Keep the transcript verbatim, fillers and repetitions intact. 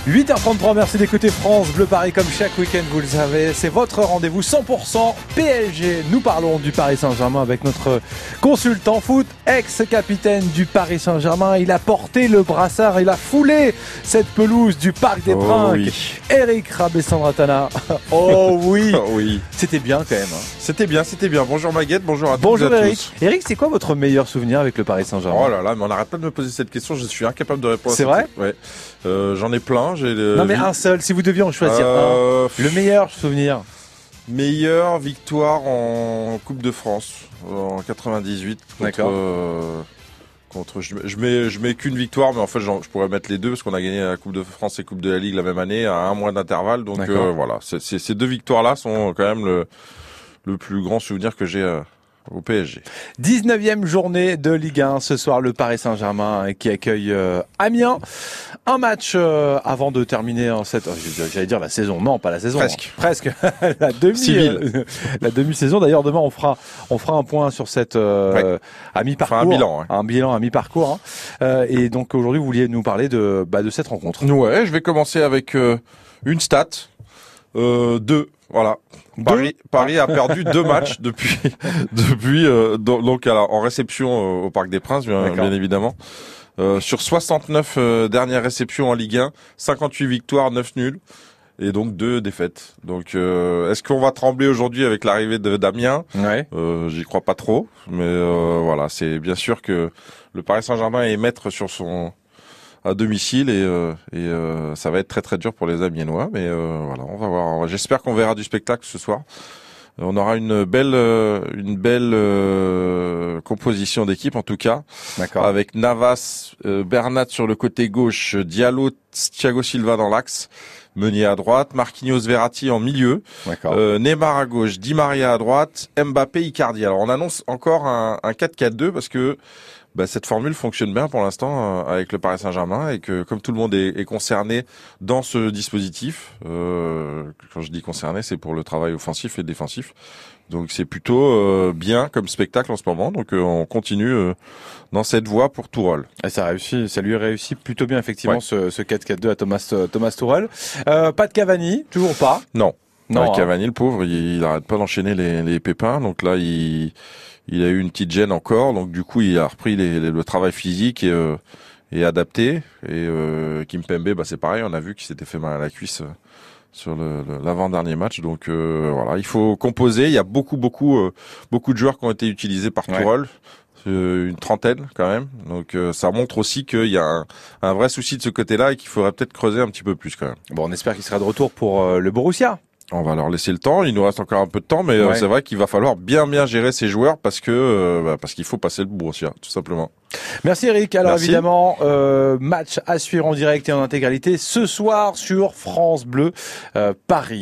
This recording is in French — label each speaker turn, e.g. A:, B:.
A: huit heures trente-trois, merci d'écouter France Bleu Paris comme chaque week-end, vous le savez. C'est votre rendez-vous cent pour cent P S G. Nous parlons du Paris Saint-Germain avec notre consultant foot, ex-capitaine du Paris Saint-Germain. Il a porté le brassard, il a foulé cette pelouse du Parc des
B: Oh
A: Princes.
B: oui.
A: Eric Rabessandratana. Oh oui.
B: Oh oui.
A: C'était bien quand même. Hein.
B: C'était bien, c'était bien. Bonjour Maguette, bonjour à
A: Bonjour
B: tous et à
A: Eric.
B: tous.
A: Eric, c'est quoi votre meilleur souvenir avec le Paris Saint-Germain?
B: Oh là là, mais on n'arrête pas de me poser cette question, je suis incapable de répondre.
A: C'est
B: à cette...
A: vrai?
B: Ouais. Euh, j'en ai plein. J'ai le...
A: Non mais un seul, si vous deviez en choisir
B: euh...
A: un. Le meilleur souvenir.
B: Meilleure victoire en Coupe de France en quatre-vingt-dix-huit contre.
A: D'accord.
B: Euh, contre je, je mets je mets qu'une victoire, mais en fait je pourrais mettre les deux parce qu'on a gagné la Coupe de France et Coupe de la Ligue la même année à un mois d'intervalle. Donc euh, voilà, c'est, c'est, ces deux victoires-là sont quand même le le plus grand souvenir que j'ai. Euh, au P S G.
A: dix-neuvième journée de Ligue un. Ce soir, le Paris Saint-Germain qui accueille euh, Amiens. Un match euh, avant de terminer en cette, oh, j'allais dire la saison. Non, pas la saison.
B: Presque.
A: Hein. Presque. la demi,
B: Civil.
A: euh, la demi-saison. D'ailleurs, demain, on fera, on fera un point sur cette, euh,
B: ouais.
A: à mi-parcours.
B: Enfin, un bilan. Ouais.
A: Un bilan à mi-parcours. Hein. Euh, et donc, aujourd'hui, vous vouliez nous parler de, bah, de cette rencontre.
B: Ouais, je vais commencer avec euh, une stat. Euh, deux. Voilà. Deux Paris, Paris a perdu deux matchs depuis, depuis euh, donc alors, en réception euh, au Parc des Princes, bien, bien évidemment. Euh, sur soixante-neuf euh, dernières réceptions en Ligue un, cinquante-huit victoires, neuf nuls et donc deux défaites. Donc, euh, est-ce qu'on va trembler aujourd'hui avec l'arrivée de d'Amiens?
A: Ouais.
B: Euh, j'y crois pas trop, mais euh, voilà, c'est bien sûr que le Paris Saint-Germain est maître sur son à domicile et, euh, et euh, ça va être très très dur pour les Amiénois, mais euh, voilà, on va voir. J'espère qu'on verra du spectacle ce soir. On aura une belle euh, une belle euh, composition d'équipe en tout cas.
A: D'accord.
B: Avec Navas, euh, Bernat sur le côté gauche, Diallo, Thiago Silva dans l'axe, Meunier à droite, Marquinhos, Verratti en milieu, euh, Neymar à gauche, Di Maria à droite, Mbappé, Icardi. Alors on annonce encore un, un quatre quatre deux parce que bah, cette formule fonctionne bien pour l'instant euh, avec le Paris Saint-Germain et que comme tout le monde est, est concerné dans ce dispositif, euh, quand je dis concerné, c'est pour le travail offensif et défensif. Donc c'est plutôt euh, bien comme spectacle en ce moment. Donc euh, on continue euh, dans cette voie pour Tourelle.
A: Et ça réussit, ça lui réussit plutôt bien effectivement ouais. ce, ce quatre quatre deux à Thomas Thomas Tourelle. Euh, pas de Cavani, toujours pas.
B: Non.
A: Non.
B: Ouais, Cavani, le pauvre, il, il arrête pas d'enchaîner les, les pépins. Donc là, il il a eu une petite gêne encore. Donc du coup, il a repris les, les, le travail physique et euh, et adapté. Et euh, Kimpembe, bah c'est pareil. On a vu qu'il s'était fait mal à la cuisse. Euh, sur le, le, l'avant-dernier match. Donc euh, voilà, il faut composer. Il y a beaucoup, beaucoup, euh, beaucoup de joueurs qui ont été utilisés par Tourelle, ouais. euh, une trentaine quand même. Donc euh, ça montre aussi qu'il y a un, un vrai souci de ce côté-là et qu'il faudrait peut-être creuser un petit peu plus quand même.
A: Bon, on espère qu'il sera de retour pour euh, le Borussia.
B: On va leur laisser le temps. Il nous reste encore un peu de temps, mais ouais. euh, c'est vrai qu'il va falloir bien, bien gérer ces joueurs parce que euh, bah, parce qu'il faut passer le Borussia, tout simplement.
A: Merci Eric. Alors
B: Merci.
A: évidemment, euh, match à suivre en direct et en intégralité ce soir sur France Bleu euh, Paris.